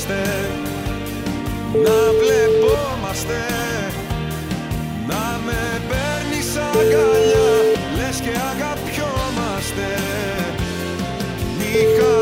κοιμόμαστε, να βλεπόμαστε, να με παίρνεις αγκαλιά, λες και αγαπιόμαστε.